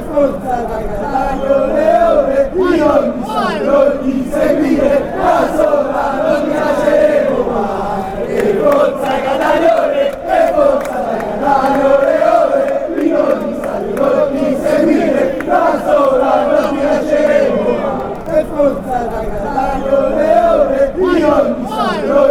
forza Catania, ole ole, io mi sento di seguire da sola, non mi lasceremo mai. E forza Catania, e forza Catania, ole ole, io mi sento di seguire da sola, non mi lasceremo mai. E forza Catania, ole ole, io mi sento